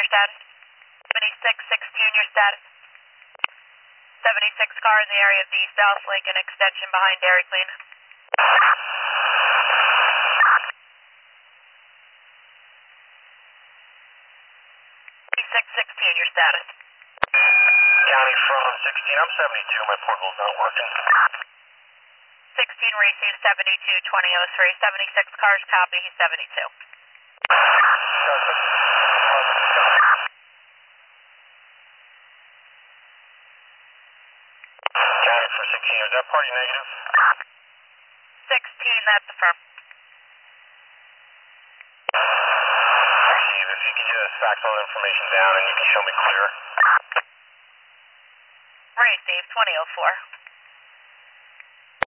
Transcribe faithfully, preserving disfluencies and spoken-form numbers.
your status. seventy-six sixteen, your status. seventy-six car in the area of the South Lincoln extension behind Dairy Queen. seventy-six sixteen, your status. County from sixteen, I'm seventy-two, my portable's not working. sixteen received seventy-two twenty oh three, seventy-six cars copy, he's seventy-two. County for sixteen, is that party negative? sixteen, that's affirmed. Steve, if you could just fax all the information down and you can show me clear. Received twenty oh four.